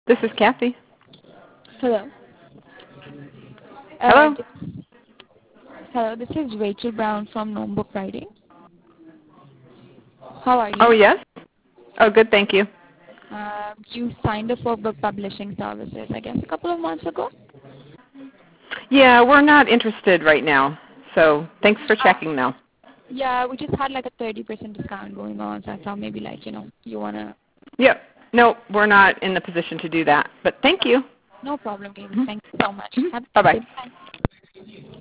This is Kathy. Hello. Hello? Hello, this is Rachel Brown from Gnome Book Writing. How are Oh, you? yes? Oh, good, thank you. You signed up for book publishing services, I guess, a couple of months ago. Yeah, we're not interested right now, so thanks for Ah, checking, though. yeah, we just had like a 30% discount going on, so I thought maybe you want to... Yep. No, we're not in the position to do that, but thank you. No problem, Amy. Mhm. Thank you so much. Mhm. Have a good Bye-bye. day. Bye.